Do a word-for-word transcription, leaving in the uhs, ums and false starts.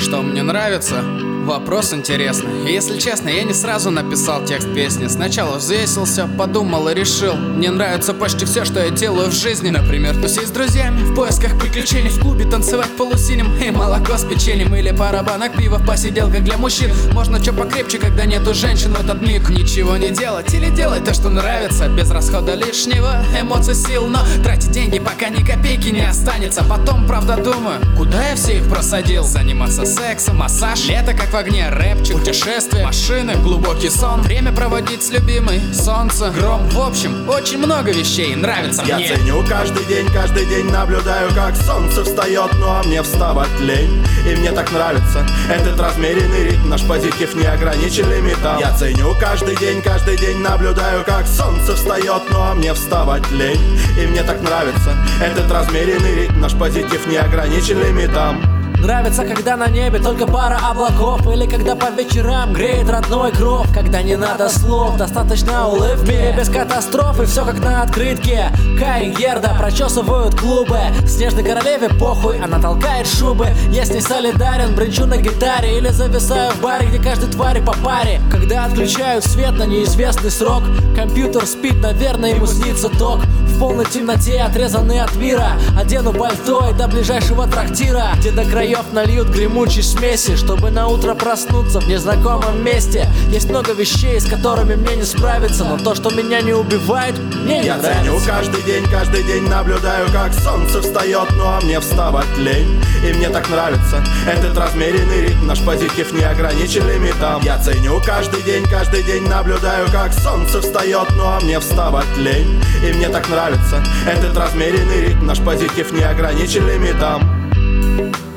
Что мне нравится? Вопрос интересный. И если честно, я не сразу написал текст песни. Сначала взвесился, подумал и решил. Мне нравится почти все, что я делаю в жизни. Например, тусить с друзьями в поисках приключений, в клубе танцевать полусиним и молоко с печеньем. Или пара банок пива в посиделках для мужчин. Можно чё покрепче, когда нету женщин в этот миг. Ничего не делать или делать то, что нравится, без расхода лишнего эмоций, сил. Но тратить деньги, пока ни копейки не останется. Потом, правда, думаю, куда я все их просадил? Заниматься сексом, массаж, лето как в огне, рэпчик, путешествия, машины, глубокий сон, время проводить с любимой, солнце, гром. В общем, очень много вещей нравится Я мне. Я ценю каждый день, каждый день наблюдаю, как солнце встает, ну а мне вставать лень. И мне так нравится этот размеренный ритм, наш позитив не ограничен лимитом. Я ценю каждый день, каждый день наблюдаю, как солнце встает, ну а мне вставать лень. И мне так нравится этот размеренный ритм, наш позитив не ограничен лимитом. Нравится, когда на небе только пара облаков, или когда по вечерам греет родной кров. Когда не надо слов, достаточно улыбки. В мире без катастроф и все как на открытке. Кай и Герда прочесывают клубы. Снежной королеве похуй, она толкает шубы. Я с ней солидарен, бренчу на гитаре или зависаю в баре, где каждой твари по паре. Когда отключают свет на неизвестный срок, компьютер спит, наверное, ему снится ток. В полной темноте, отрезанный от мира, одену пальто и до ближайшего трактира, где до краев нальют гремучей смеси, чтобы на утро проснуться в незнакомом месте. Есть много вещей, с которыми мне не справиться, но то, что меня не убивает, мне не Я нравится. ценю каждый день, каждый день наблюдаю, как солнце встает, ну а мне вставать лень. И мне так нравится этот размеренный ритм, наш позитив не ограничен лимитом. Я ценю каждый день, каждый день наблюдаю, как солнце встает, ну а мне вставать лень. И мне так нравится этот размеренный ритм, наш позитив не ограничен лимитом.